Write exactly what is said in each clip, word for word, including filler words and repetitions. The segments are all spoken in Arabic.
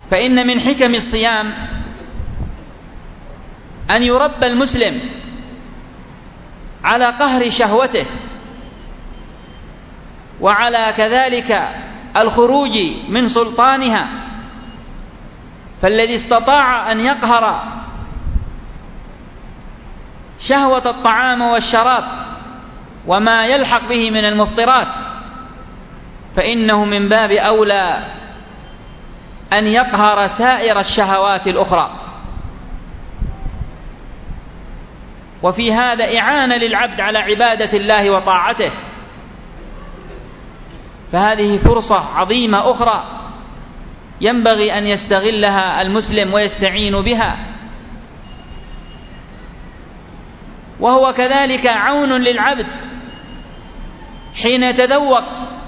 فإن من حكم الصيام أن يربى المسلم على قهر شهوته، وعلى كذلك الخروج من سلطانها. فالذي استطاع أن يقهر شهوة الطعام والشراب وما يلحق به من المفطرات فإنه من باب أولى أن يقهر سائر الشهوات الأخرى. وفي هذا إعانة للعبد على عبادة الله وطاعته، فهذه فرصة عظيمة أخرى ينبغي أن يستغلها المسلم ويستعين بها. وهو كذلك عون للعبد حين يتذوق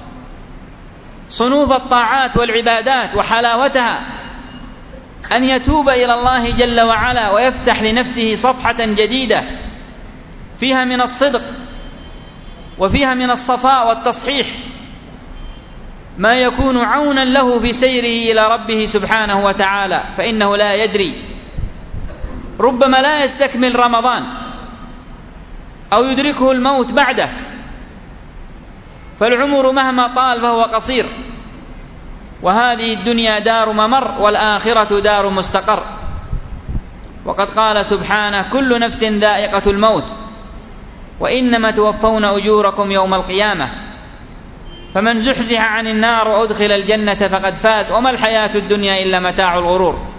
صنوف الطاعات والعبادات وحلاوتها أن يتوب إلى الله جل وعلا ويفتح لنفسه صفحة جديدة فيها من الصدق وفيها من الصفاء والتصحيح ما يكون عونا له في سيره إلى ربه سبحانه وتعالى. فإنه لا يدري، ربما لا يستكمل رمضان أو يدركه الموت بعده، فالعمر مهما طال فهو قصير، وهذه الدنيا دار ممر والآخرة دار مستقر. وقد قال سبحانه: كل نفس ذائقة الموت وإنما توفون أجوركم يوم القيامة فمن زحزح عن النار وأدخل الجنة فقد فاز وما الحياة الدنيا إلا متاع الغرور.